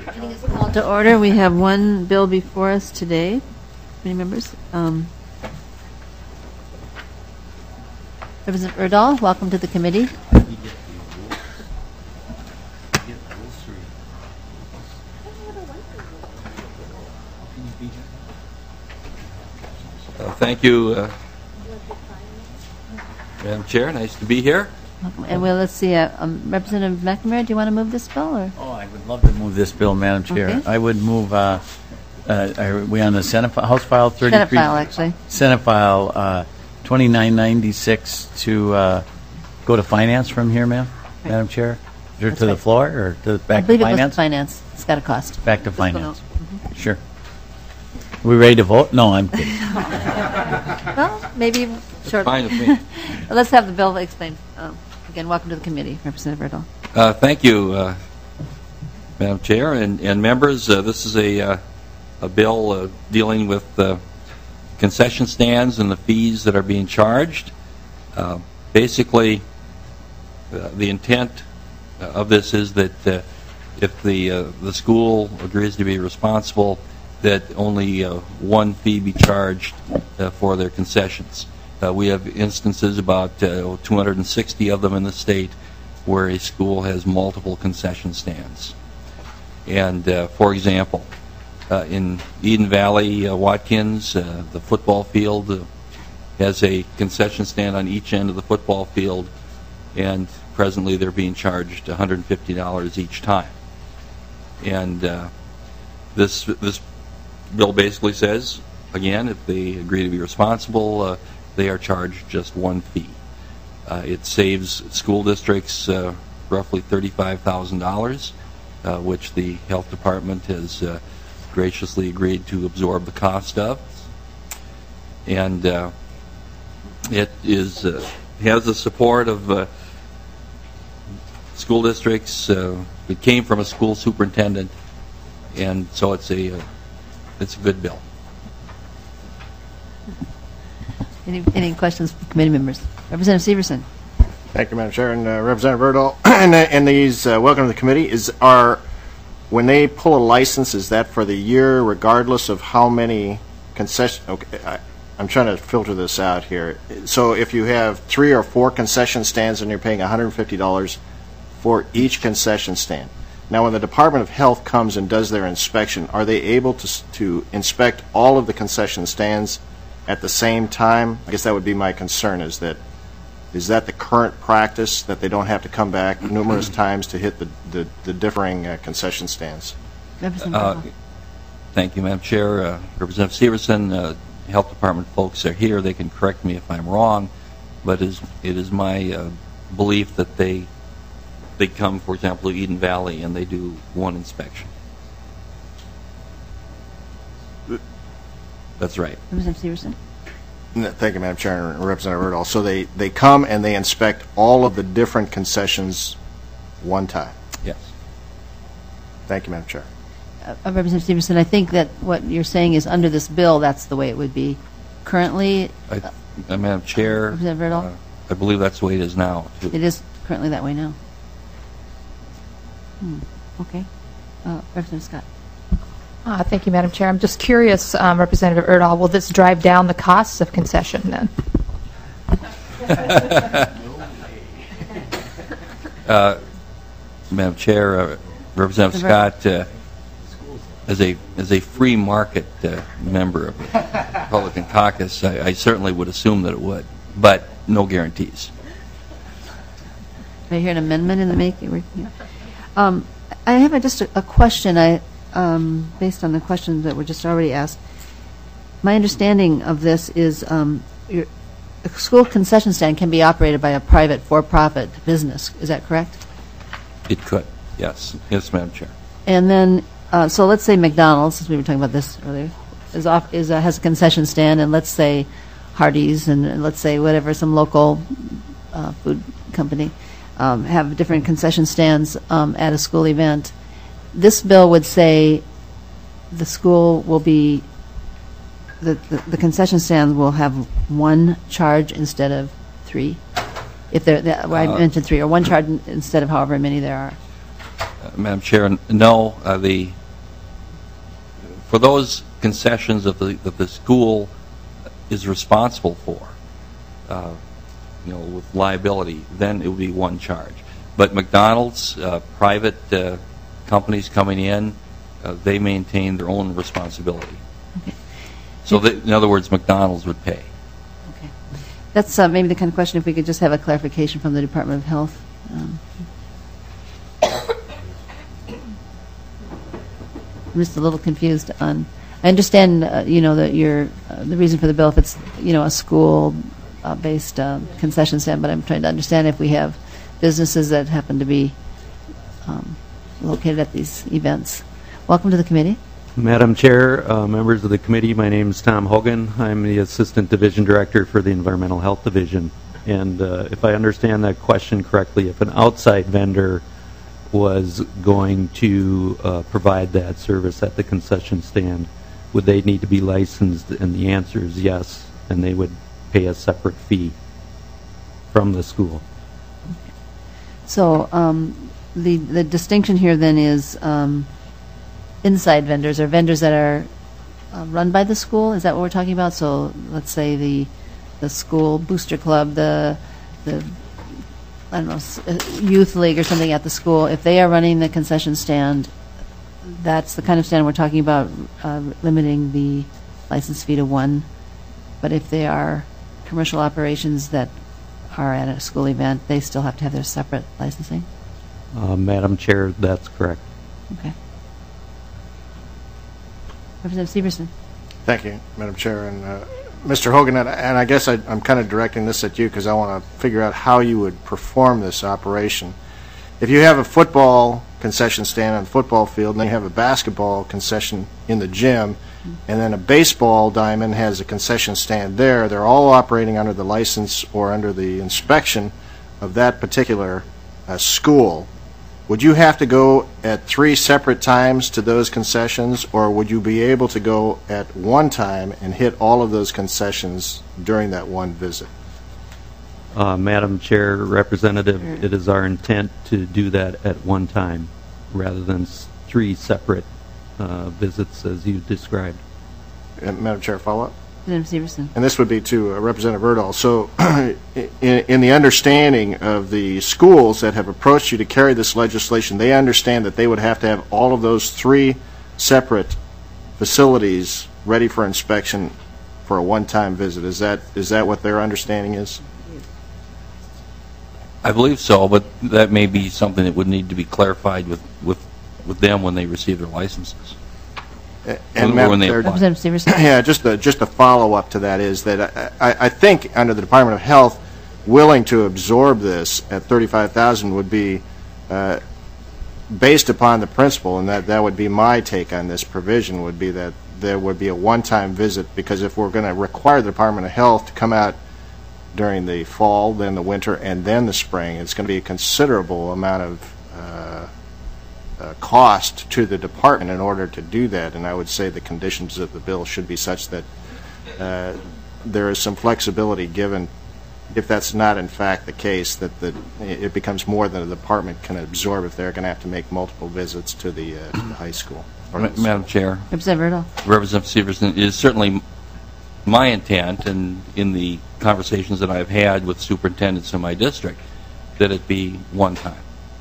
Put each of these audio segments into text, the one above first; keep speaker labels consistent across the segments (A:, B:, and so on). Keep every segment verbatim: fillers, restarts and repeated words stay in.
A: Meeting is called to order. We have one bill before us today. Any members? Um, Representative Erdahl, welcome to the committee.
B: Uh, thank you, uh, Madam Chair. Nice to be here.
A: And well, let's see. Uh, um, Representative McNamara, do you want to move this bill, or?
C: Oh, I would love to move this bill, Madam Chair.
A: Okay.
C: I would move. Uh, uh, are we on the Senate fi- House File thirty-three?
A: Senate file, actually.
C: Senate File uh, twenty-nine ninety-six to uh, go to Finance from here, ma'am,
A: Right.
C: Madam Chair. Or
A: That's
C: to the
A: right.
C: floor, or to
A: I
C: back to
A: believe it goes to
C: Finance?
A: finance. It's got a cost.
C: Back to
A: Just go
C: Finance.
A: no.
C: Sure. We ready to vote? No, I'm kidding.
A: Well, maybe short.
B: Fine with me.
A: Let's have the bill explained. Um, again, welcome to the committee, Representative Erdahl.
B: Uh, thank you, uh, Madam Chair and, and members. Uh, this is a, uh, a bill uh, dealing with uh, concession stands and the fees that are being charged. Uh, basically, uh, the intent of this is that uh, if the uh, the school agrees to be responsible, that only uh, one fee be charged uh, for their concessions. Uh, we have instances, about uh, two hundred sixty of them in the state, where a school has multiple concession stands. And uh, for example, uh, in Eden Valley, uh, Watkins, uh, the football field uh, has a concession stand on each end of the football field, and presently they're being charged one hundred fifty dollars each time. And uh, this this bill basically says, again, if they agree to be responsible, uh, they are charged just one fee. Uh, it saves school districts uh, roughly thirty-five thousand dollars, uh, which the health department has uh, graciously agreed to absorb the cost of. And uh, it is uh, has the support of uh, school districts. Uh, it came from a school superintendent, and so it's a uh, it's a good bill.
A: Any, any questions from committee members? Representative Severson.
D: Thank you, Madam Chair, and uh, Representative Erdahl. and, uh, and these, uh, welcome to the committee. Is are when they pull a license, is that for the year, regardless of how many concession? Okay, I, I'm trying to filter this out here. So, if you have three or four concession stands and you're paying one hundred fifty dollars for each concession stand. Now, when the Department of Health comes and does their inspection, are they able to to inspect all of the concession stands at the same time? I guess that would be my concern, is that is that the current practice, that they don't have to come back numerous times to hit the, the, the differing uh, concession stands?
A: Representative
B: Uh,
A: Erdahl.
B: Thank you, Madam Chair. Uh, Representative Severson, uh, Health Department folks are here. They can correct me if I'm wrong, but it is, it is my uh, belief that they they come, for example, to Eden Valley, and they do one inspection. That's right.
A: Representative Severson.
D: No, thank you, Madam Chair, and Representative Erdahl. So they, they come and they inspect all of the different concessions one time.
B: Yes.
D: Thank you, Madam Chair.
A: Uh, Representative Stevenson, I think that what you're saying is under this bill, that's the way it would be. Currently,
B: I, uh, Madam Chair,
A: Representative Erdahl?
B: uh, I believe that's the way it is now. too.
A: it is currently that way now. Hmm. Okay. Uh, Representative Scott.
E: Uh, Thank you, Madam Chair. I'm just curious, um, Representative Erdahl, will this drive down the costs of concession then?
B: uh, Madam Chair, uh, Representative Scott, uh, as a as a free market uh, member of the Republican caucus, I, I certainly would assume that it would, but no guarantees.
A: I hear an amendment in the making. Yeah. Um, I have a, just a, a question. I, um, based on the questions that were just already asked. My understanding of this is um, your, a school concession stand can be operated by a private for-profit business. Is that correct?
B: It could, yes, yes, Madam Chair.
A: And then, uh, so let's say McDonald's, since we were talking about this earlier, is off, is uh, has a concession stand, and let's say Hardee's, and, and let's say whatever, some local uh, food company. Um, have different concession stands um, at a school event. This bill would say the school will be, the, the, the concession stand will have one charge instead of three. If there, well, I
B: Uh,
A: mentioned three, or one charge instead of however many there are.
B: Uh, Madam Chair, n- no, uh, the, for those concessions that the, that the school is responsible for, uh, you know, with liability, then it would be one charge. But McDonald's, uh, private uh, companies coming in, uh, they maintain their own responsibility.
A: Okay.
B: So, that, in other words, McDonald's would pay.
A: Okay. That's uh, maybe the kind of question, if we could just have a clarification from the Department of Health. Um, I'm just a little confused on, I understand, uh, you know, that you're, uh, the reason for the bill if it's, you know, a school-based uh, concession stand, but I'm trying to understand if we have businesses that happen to be um, located at these events. Welcome to the committee.
F: Madam Chair, uh, members of the committee, my name is Tom Hogan. I'm the Assistant Division Director for the Environmental Health Division. And uh, if I understand that question correctly, if an outside vendor was going to uh, provide that service at the concession stand, would they need to be licensed? And the answer is yes, and they would pay a separate fee from the school.
A: So um, the the distinction here then is um, inside vendors or vendors that are uh, run by the school. Is that what we're talking about? So let's say the the school booster club, the the I don't know s- uh, youth league or something at the school. If they are running the concession stand, that's the kind of stand we're talking about, uh, limiting the license fee to one. But if they are commercial operations that are at a school event, they still have to have their separate licensing?
F: Uh, Madam Chair, that's correct.
A: Okay. Representative Severson.
D: Thank you, Madam Chair. And uh, Mister Hogan, and and I guess I, I'm kind of directing this at you because I want to figure out how you would perform this operation. If you have a football concession stand on the football field, and then you have a basketball concession in the gym, and then a baseball diamond has a concession stand there, they're all operating under the license or under the inspection of that particular uh, school. Would you have to go at three separate times to those concessions, or would you be able to go at one time and hit all of those concessions during that one visit?
F: Uh, Madam Chair, Representative, it is our intent to do that at one time rather than s- three separate uh, visits as you described.
D: Uh, Madam Chair, follow-up?
A: Representative Severson.
D: And this would be to uh, Representative Erdahl. So in, in the understanding of the schools that have approached you to carry this legislation, they understand that they would have to have all of those three separate facilities ready for inspection for a one-time visit. Is that is that what their understanding is?
B: I believe so, but that may be something that would need to be clarified with, with, with them when they receive their licenses.
D: And
B: When-
D: Madam
B: when they
D: Chair,
B: apply.
A: Representative Severson.
D: Yeah, just a, just a follow-up to that is that I, I think under the Department of Health, willing to absorb this at thirty-five thousand would be uh, based upon the principle, and that, that would be my take on this provision, would be that there would be a one-time visit, because if we're going to require the Department of Health to come out during the fall, then the winter, and then the spring, it's going to be a considerable amount of uh, uh, cost to the department in order to do that, and I would say the conditions of the bill should be such that uh, there is some flexibility given, if that's not in fact the case, that the, it becomes more than the department can absorb if they're going to have to make multiple visits to the, uh, to the high school. or
B: Ma-
D: the-
B: Madam Chair,
A: Representative Erdahl.
B: Representative Severson, it is certainly my intent, and in the conversations that I've had with superintendents in my district, that it be one time.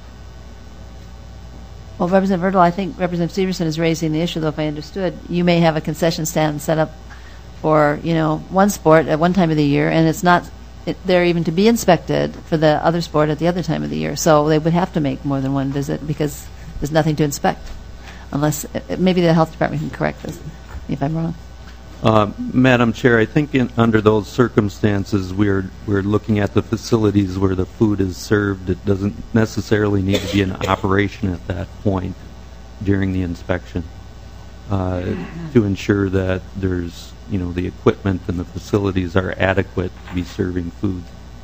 A: Well, Representative Erdahl, I think Representative Severson is raising the issue, though, if I understood. You may have a concession stand set up for, you know, one sport at one time of the year, and it's not it, there even to be inspected for the other sport at the other time of the year. So they would have to make more than one visit because there's nothing to inspect, unless uh, maybe the health department can correct this if I'm wrong.
F: Uh, Madam Chair, I think in, under those circumstances, we're we're looking at the facilities where the food is served. It doesn't necessarily need to be in operation at that point during the inspection uh, to ensure that there's, you know, the equipment and the facilities are adequate to be serving food.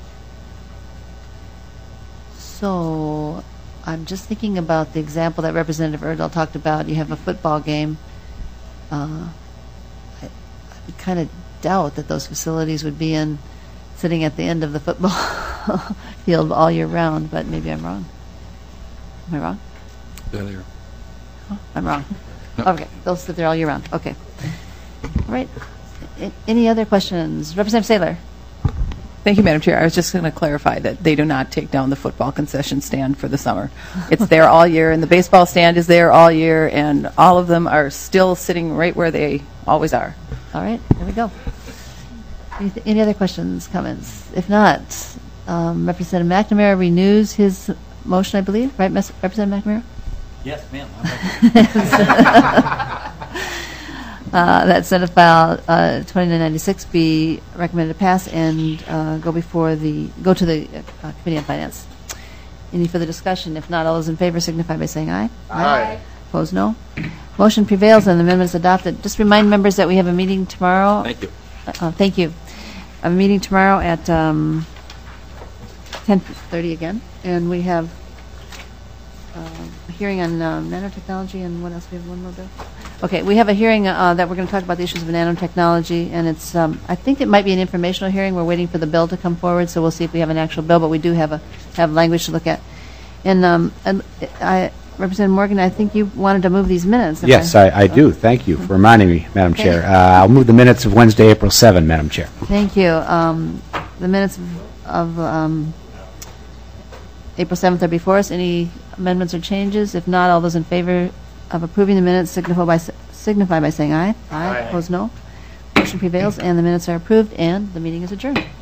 A: So I'm just thinking about the example that Representative Erdahl talked about. You have a football game. Uh, I, I would kind of doubt that those facilities would be in sitting at the end of the football field all year round, but maybe I'm wrong. Am I wrong?
B: They're there.
A: I'm wrong. Okay, they'll sit there all year round. Okay. All right. A- Any other questions? Representative Saylor?
G: Thank you, Madam Chair. I was just going to clarify that they do not take down the football concession stand for the summer. It's there all year, and the baseball stand is there all year, and all of them are still sitting right where they always are.
A: All right, there we go. Any, any other questions, comments? If not, um, Representative McNamara renews his motion, I believe, right, Mes- Representative McNamara?
C: Yes, ma'am.
A: Uh, that Senate File uh, twenty-nine ninety-six be recommended to pass and uh, go before the, go to the uh, Committee on Finance. Any further discussion? If not, all those in favor signify by saying aye.
D: Aye.
A: Opposed, no. Motion prevails and the amendment is adopted. Just remind members that we have a meeting tomorrow.
B: Thank you.
A: Uh, Thank you. A meeting tomorrow at um, ten thirty again, and we have uh, a hearing on um, nanotechnology, and what else? We have one more bill? Okay, we have a hearing uh, that we're going to talk about the issues of nanotechnology, and it's, um, I think it might be an informational hearing. We're waiting for the bill to come forward, so we'll see if we have an actual bill, but we do have a, have language to look at. And um, and I, Representative Morgan, I think you wanted to move these minutes. if
H: Yes, I, I do. Thank you for reminding me, Madam
A: Okay.
H: Chair. Uh, I'll move the minutes of Wednesday, April seventh, Madam Chair.
A: Thank you. Um, The minutes of- of um, April seventh are before us. Any amendments or changes? If not, all those in favor of approving the minutes signify by, signify by saying aye. Aye. Opposed, no. Motion prevails, and the minutes are approved, and the meeting is adjourned.